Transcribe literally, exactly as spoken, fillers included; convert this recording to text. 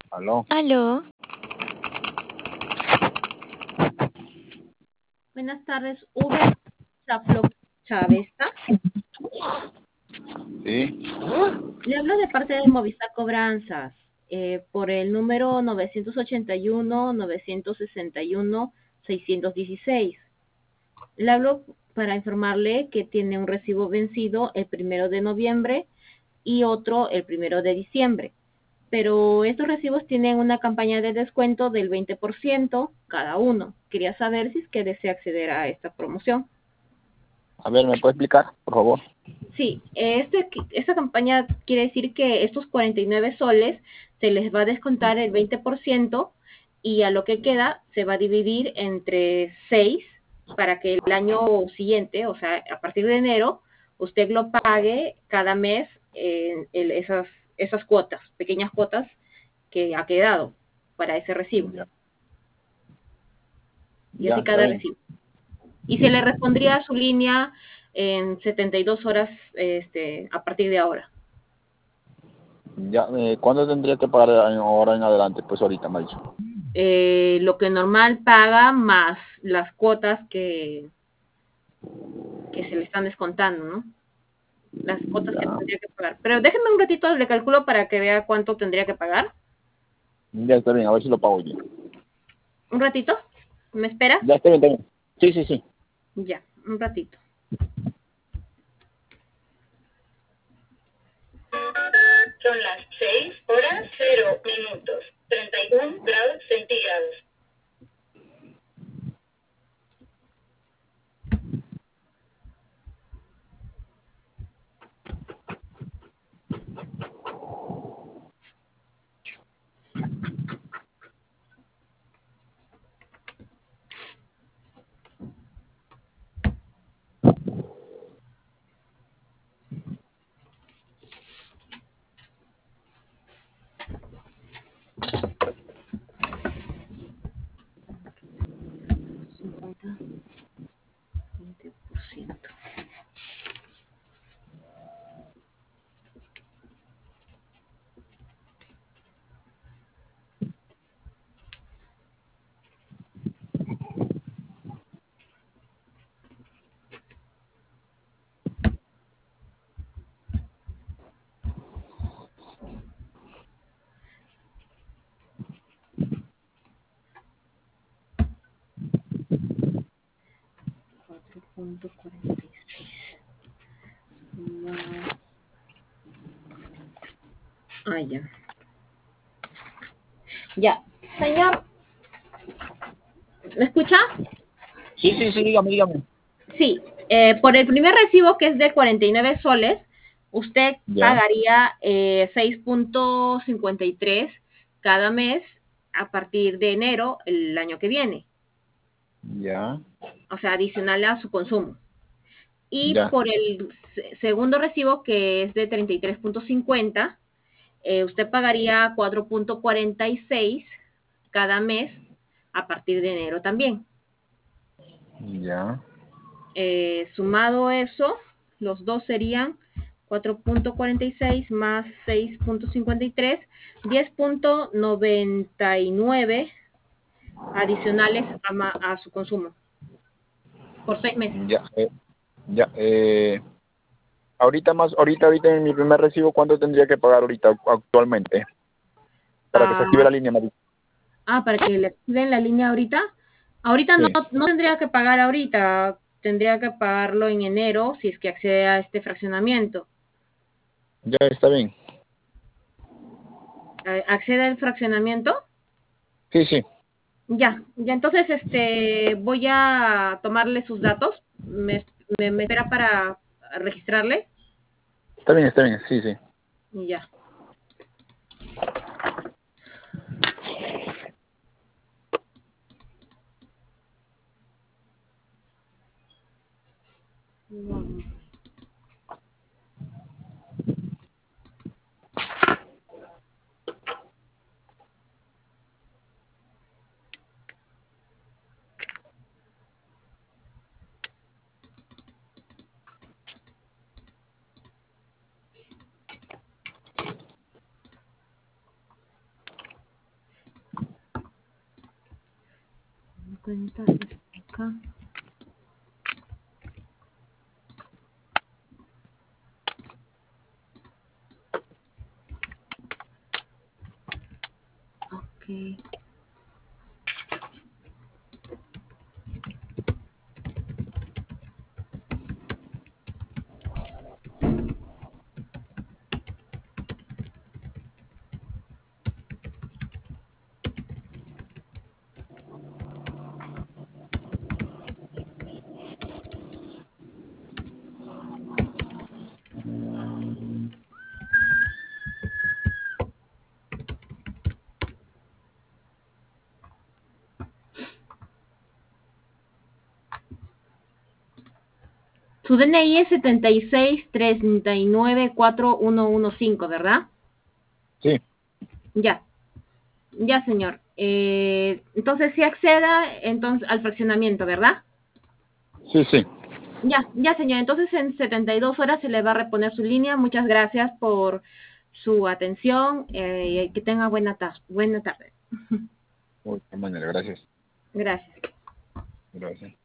Aló. Aló, Buenas tardes, Uber Chaflo Chavesta. Sí. Le hablo de parte de Movistar Cobranzas eh, por el número novecientos ochenta y uno, novecientos sesenta y uno, seiscientos dieciséis. Le hablo para informarle que tiene un recibo vencido el primero de noviembre y otro el primero de diciembre. Pero estos recibos tienen una campaña de descuento del veinte por ciento cada uno. Quería saber si es que desea acceder a esta promoción. A ver, ¿me puede explicar, por favor? Sí, este, esta campaña quiere decir que estos cuarenta y nueve soles se les va a descontar el veinte por ciento y a lo que queda se va a dividir entre seis para que el año siguiente, o sea, a partir de enero, usted lo pague cada mes en el- esas, esas cuotas, pequeñas cuotas que ha quedado para ese recibo. Ya, Y ya, así está cada bien. recibo. Y se le respondría a su línea en setenta y dos horas este, a partir de ahora. Ya, eh, ¿cuándo tendría que pagar ahora en adelante? Pues ahorita me ha dicho. Eh, lo que normal paga más las cuotas que, que se le están descontando, ¿no? Las cuotas que Ya, tendría que pagar. Pero déjeme un ratito, le calculo para que vea cuánto tendría que pagar. ya está bien, a ver si lo pago yo. Un ratito, ¿me espera? Ya está bien, está bien. Sí, sí, sí. Ya, un ratito. Son las seis horas cero minutos, treinta y uno grados centígrados. cincuenta, veinte por ciento. cuatro punto cuarenta y seis. Más... Ah, ya. Ya. Señor, ¿me escucha? Sí, sí, sí, dígame, dígame. Sí, eh, por el primer recibo que es de cuarenta y nueve soles, usted Ya, pagaría eh, seis punto cincuenta y tres cada mes a partir de enero el año que viene, ya, o sea, adicional a su consumo. Y ya, por el se- segundo recibo que es de treinta y tres punto cincuenta, eh, usted pagaría cuatro punto cuarenta y seis cada mes a partir de enero también. ya. Eh, sumado eso, los dos serían cuatro punto cuarenta y seis más seis punto cincuenta y tres, diez punto noventa y nueve adicionales a, ma- a su consumo por seis meses. Ya, eh, ya, eh, ahorita más, ahorita, ahorita en mi primer recibo, ¿cuánto tendría que pagar ahorita actualmente? Para que se Ah, active la línea, me ha dicho. ah, para que le activen la línea ahorita. Ahorita no, Sí, no tendría que pagar ahorita, tendría que pagarlo en enero si es que accede a este fraccionamiento. ya está bien. Eh, ¿Accede al fraccionamiento? Sí, sí, Ya, ya entonces este voy a tomarle sus datos. Me, me, me espera para registrarle está bien, está bien, sí, sí. y ya. cuenta acá. Ok. Su D N I es setenta y seis treinta y nueve cuatro uno uno cinco, ¿verdad? Sí, Ya, ya, señor. Eh, entonces, si acceda entonces, al fraccionamiento, ¿verdad? sí, sí. Ya, ya, señor. Entonces, en setenta y dos horas se le va a reponer su línea. Muchas gracias por su atención. Eh, y que tenga buena, ta buena tarde. Uy, qué manera, gracias. Gracias. Gracias.